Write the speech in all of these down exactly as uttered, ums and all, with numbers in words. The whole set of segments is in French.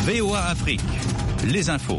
V O A Afrique, les infos.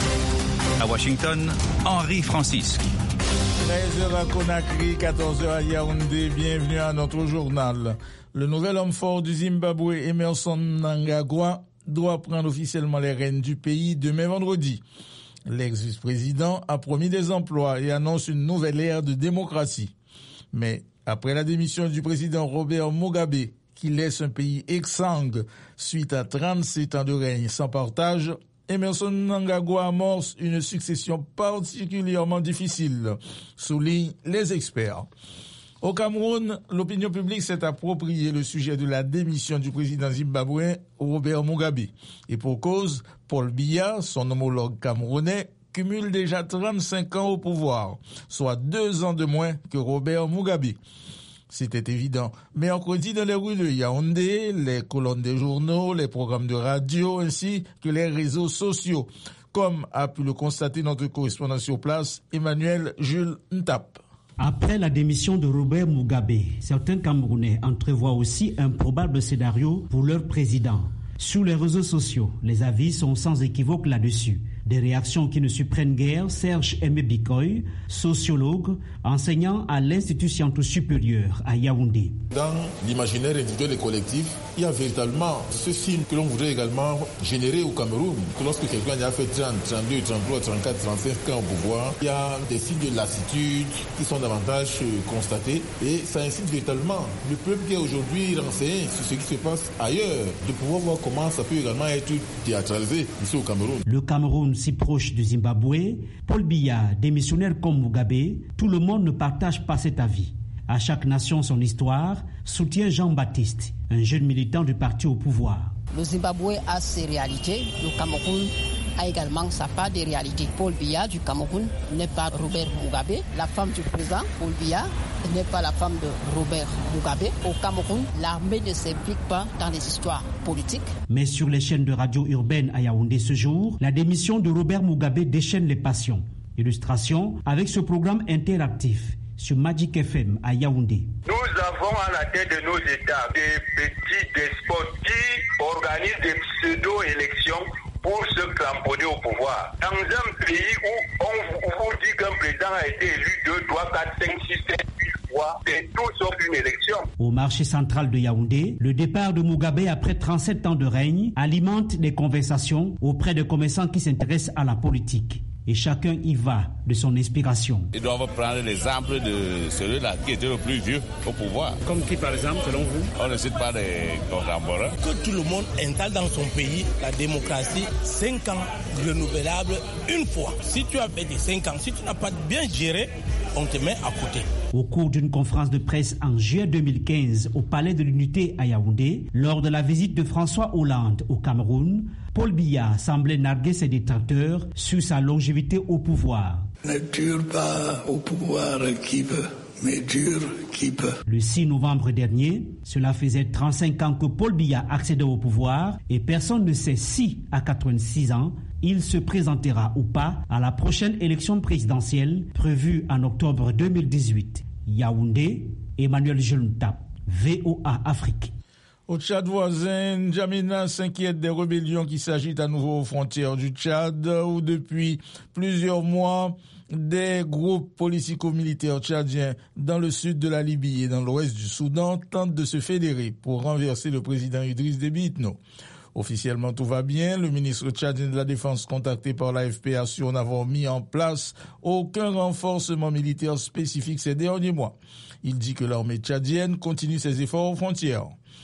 À Washington, Henri Francisque. treize heures à Conakry, quatorze heures à Yaoundé, bienvenue à notre journal. Le nouvel homme fort du Zimbabwe, Emmerson Mnangagwa, doit prendre officiellement les rênes du pays demain vendredi. L'ex-vice-président a promis des emplois et annonce une nouvelle ère de démocratie. Mais après la démission du président Robert Mugabe, qui laisse un pays exsangue suite à trente-sept ans de règne sans partage, Emmerson Mnangagwa amorce une succession particulièrement difficile, soulignent les experts. Au Cameroun, l'opinion publique s'est approprié le sujet de la démission du président zimbabwéen Robert Mugabe. Et pour cause, Paul Biya, son homologue camerounais, cumule déjà trente-cinq ans au pouvoir, soit deux ans de moins que Robert Mugabe. C'était évident. Mercredi, dans les rues de Yaoundé, les colonnes des journaux, les programmes de radio, ainsi que les réseaux sociaux, comme a pu le constater notre correspondant sur place, Emmanuel Jules Ntap. Après la démission de Robert Mugabe, certains Camerounais entrevoient aussi un probable scénario pour leur président. Sur les réseaux sociaux, les avis sont sans équivoque là-dessus. Des réactions qui ne surprennent guère Serge Aimé Bikoy, sociologue, enseignant à l'Institut scientifique supérieur à Yaoundé. Dans l'imaginaire individuel et collectif, il y a véritablement ce signe que l'on voudrait également générer au Cameroun. Que lorsque quelqu'un a fait trente, trente-deux, trente-trois, trente-quatre, trente-cinq ans au pouvoir, il y a des signes de lassitude qui sont davantage constatés et ça incite véritablement le peuple qui est aujourd'hui renseigné sur ce qui se passe ailleurs, de pouvoir voir comment ça peut également être théâtralisé ici au Cameroun. Le Cameroun si proche du Zimbabwe, Paul Biya, démissionnaire comme Mugabe, tout le monde ne partage pas cet avis. À chaque nation son histoire, soutient Jean-Baptiste, un jeune militant du parti au pouvoir. Le Zimbabwe a ses réalités, le Cameroun a également sa part des réalités. Paul Biya du Cameroun n'est pas Robert Mugabe. La femme du président, Paul Biya, n'est pas la femme de Robert Mugabe. Au Cameroun, l'armée ne s'implique pas dans les histoires politiques. Mais sur les chaînes de radio urbaine à Yaoundé ce jour, la démission de Robert Mugabe déchaîne les passions. Illustration avec ce programme interactif sur Magic F M à Yaoundé. Nous avons à la tête de nos États des petits despotes qui organisent des pseudo-élections pour se cramponner au pouvoir. Dans un pays où on vous dit qu'un président a été élu deux, trois, quatre, cinq, six, sept, huit fois, c'est tout sauf une élection. Au marché central de Yaoundé, le départ de Mugabe après trente-sept ans de règne alimente des conversations auprès de commerçants qui s'intéressent à la politique. Et chacun y va de son inspiration. Ils doivent prendre l'exemple de celui-là qui était le plus vieux au pouvoir. Comme qui par exemple, selon vous? On ne cite pas des contemporains. Que tout le monde installe dans son pays la démocratie, cinq ans renouvelable une fois. Si tu as fait des cinq ans, si tu n'as pas bien géré, on te met à côté. Au cours d'une conférence de presse en juillet deux mille quinze au Palais de l'Unité à Yaoundé, lors de la visite de François Hollande au Cameroun, Paul Biya semblait narguer ses détracteurs sur sa longévité au pouvoir. Ne dure pas au pouvoir qui peut, mais dure qui peut. Le six novembre dernier, cela faisait trente-cinq ans que Paul Biya accédait au pouvoir et personne ne sait si, à quatre-vingt-six ans, il se présentera ou pas à la prochaine élection présidentielle prévue en octobre deux mille dix-huit. Yaoundé, Emmanuel Jeluntap, V O A Afrique. Au Tchad voisin, N'Djamena s'inquiète des rébellions qui s'agitent à nouveau aux frontières du Tchad, où depuis plusieurs mois, des groupes politico-militaires tchadiens dans le sud de la Libye et dans l'ouest du Soudan tentent de se fédérer pour renverser le président Idriss Déby Itno. Officiellement, tout va bien. Le ministre tchadien de la Défense, contacté par l'A F P, assure n'avoir mis en place aucun renforcement militaire spécifique ces derniers mois. Il dit que l'armée tchadienne continue ses efforts aux frontières.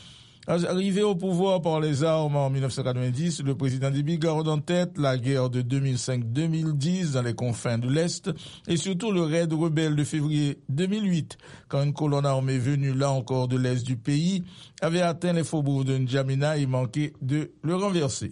Arrivé au pouvoir par les armes en dix-neuf cent quatre-vingt-dix, le président Déby garde en tête la guerre de deux mille cinq deux mille dix dans les confins de l'Est et surtout le raid rebelle de février deux mille huit, quand une colonne armée venue là encore de l'Est du pays avait atteint les faubourgs de N'Djamena et manqué de le renverser.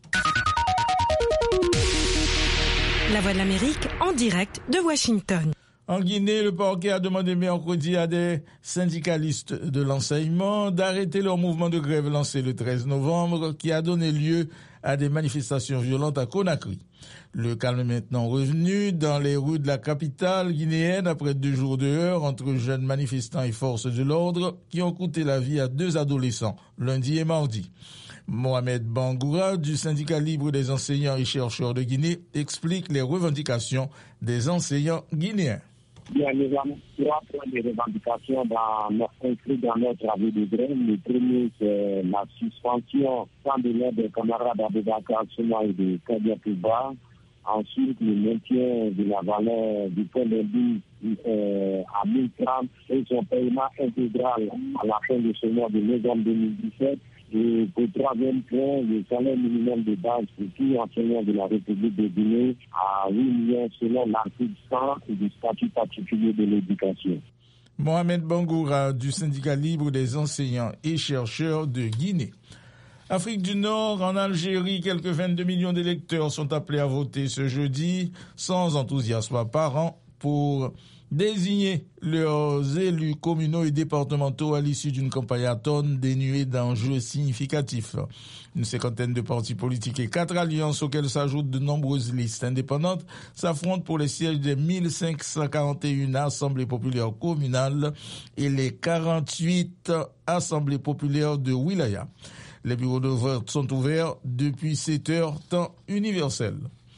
La Voix de l'Amérique en direct de Washington. En Guinée, le parquet a demandé mercredi à des syndicalistes de l'enseignement d'arrêter leur mouvement de grève lancé le treize novembre qui a donné lieu à des manifestations violentes à Conakry. Le calme est maintenant revenu dans les rues de la capitale guinéenne après deux jours de heurts entre jeunes manifestants et forces de l'ordre qui ont coûté la vie à deux adolescents lundi et mardi. Mohamed Bangoura, du syndicat libre des enseignants et chercheurs de Guinée, explique les revendications des enseignants guinéens. Il y a les trois points de revendication dans notre inscrit dans notre avis de grève. Le premier, c'est la suspension sans délai des camarades Abubakar Souma et de Kadia Touba. Ensuite, le maintien de la valeur du point d'indice euh, à mille trente et son paiement intégral à la fin de ce mois de novembre deux mille dix-sept. Et pour le troisième point, le salaire minimum de base pour tous enseignants de la République de Guinée à huit millions selon l'article cent du statut particulier de l'éducation. Mohamed Bangoura, du syndicat libre des enseignants et chercheurs de Guinée. Afrique du Nord, en Algérie, quelques vingt-deux millions d'électeurs sont appelés à voter ce jeudi, sans enthousiasme apparent, pour désigner leurs élus communaux et départementaux à l'issue d'une campagne à tonnes dénuée d'enjeux significatifs. Une cinquantaine de partis politiques et quatre alliances auxquelles s'ajoutent de nombreuses listes indépendantes s'affrontent pour les sièges des mille cinq cent quarante et une assemblées populaires communales et les quarante-huit assemblées populaires de wilaya. Les bureaux de vote sont ouverts depuis sept heures, temps universel.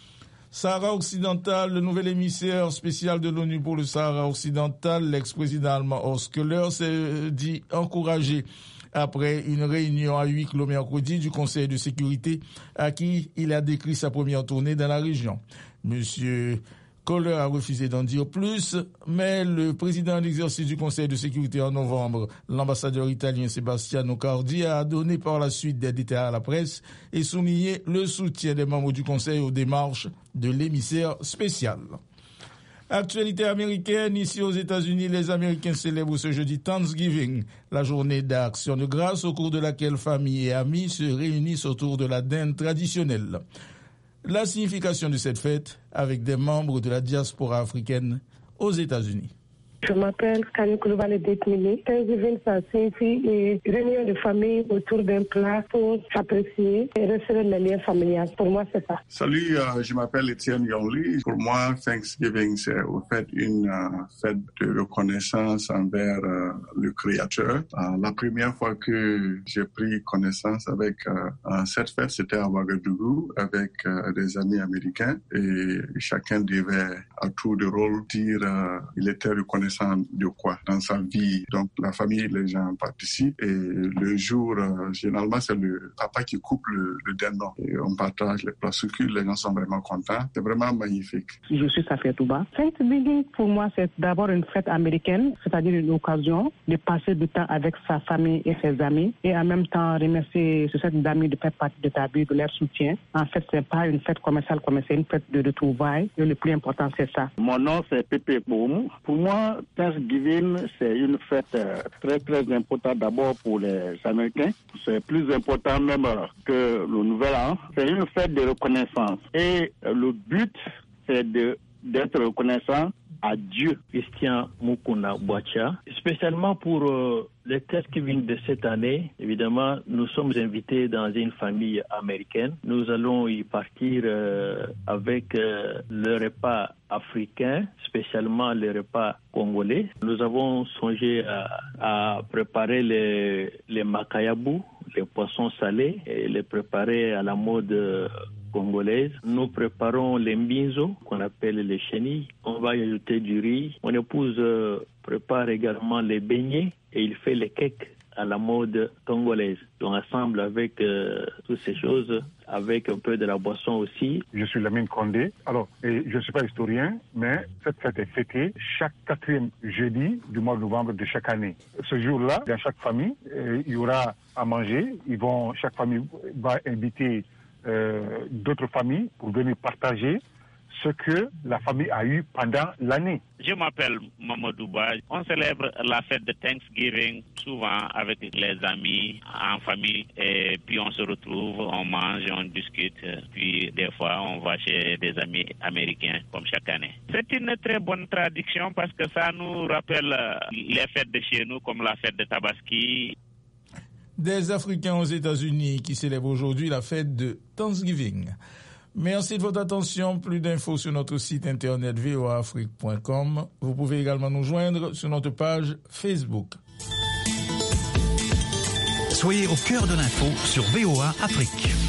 Sahara occidental, le nouvel émissaire spécial de l'ONU pour le Sahara occidental, l'ex-président allemand Horst Köhler, s'est dit encouragé après une réunion à huis clos mercredi du Conseil de sécurité à qui il a décrit sa première tournée dans la région. Monsieur Köhler a refusé d'en dire plus, mais le président en exercice du Conseil de sécurité en novembre, l'ambassadeur italien Sebastiano Cardi, a donné par la suite des détails à la presse et souligné le soutien des membres du Conseil aux démarches de l'émissaire spécial. Actualité américaine, ici aux États-Unis, les Américains célèbrent ce jeudi Thanksgiving, la journée d'action de grâce au cours de laquelle familles et amis se réunissent autour de la dinde traditionnelle. La signification de cette fête avec des membres de la diaspora africaine aux États-Unis. Je m'appelle Kanye Koulibaly Dekmili. Thanksgiving, ça signifie une réunion de famille autour d'un plat pour s'apprécier et resserrer les liens familiaux. Pour moi, c'est ça. Salut, euh, je m'appelle Étienne Yonli. Pour moi, Thanksgiving, c'est au fait une euh, fête de reconnaissance envers euh, le Créateur. Euh, la première fois que j'ai pris connaissance avec euh, cette fête, c'était à Ouagadougou avec euh, des amis américains et chacun devait à tour de rôle dire euh, il était reconnaissant de quoi dans sa vie. Donc la famille, les gens participent et le jour, euh, généralement c'est le papa qui coupe le, le dindon et on partage les plats sucrés, les gens sont vraiment contents. C'est vraiment magnifique. Je suis Safia Touba. Thanksgiving pour moi c'est d'abord une fête américaine, c'est-à-dire une occasion de passer du temps avec sa famille et ses amis et en même temps remercier ces amis de faire partie de ta vie, de leur soutien. En fait c'est pas une fête commerciale comme c'est une fête de retrouvailles et le plus important c'est ça. Mon nom c'est Pépé Boum. Pour moi Thanksgiving, c'est une fête très très importante d'abord pour les Américains. C'est plus important même que le Nouvel An. C'est une fête de reconnaissance. Et le but, c'est de, d'être reconnaissant à Dieu. Christian Mukuna Boacha, spécialement pour euh, les Thanksgiving de cette année, évidemment, nous sommes invités dans une famille américaine. Nous allons y partir euh, avec euh, le repas africain, spécialement le repas congolais. Nous avons songé à, à préparer les, les makayabou, les poissons salés, et les préparer à la mode euh, congolaise. Nous préparons les mbinzo, qu'on appelle les chenilles. On va y ajouter du riz. Mon épouse euh, prépare également les beignets et il fait les cakes à la mode congolaise. Donc ensemble avec euh, toutes ces choses, avec un peu de la boisson aussi. Je suis Lamine Condé. Alors, et je ne suis pas historien, mais cette fête est fêtée chaque quatrième jeudi du mois de novembre de chaque année. Ce jour-là, dans chaque famille, euh, il y aura à manger. Ils vont, chaque famille va inviter euh, d'autres familles pour venir partager ce que la famille a eu pendant l'année. Je m'appelle Mamadou Ba. On célèbre la fête de Thanksgiving souvent avec les amis, en famille, et puis on se retrouve, on mange, on discute, puis des fois on va chez des amis américains comme chaque année. C'est une très bonne tradition parce que ça nous rappelle les fêtes de chez nous comme la fête de Tabaski. Des Africains aux États-Unis qui célèbrent aujourd'hui la fête de Thanksgiving. Merci de votre attention. Plus d'infos sur notre site internet v o a afrique point com. Vous pouvez également nous joindre sur notre page Facebook. Soyez au cœur de l'info sur V O A Afrique.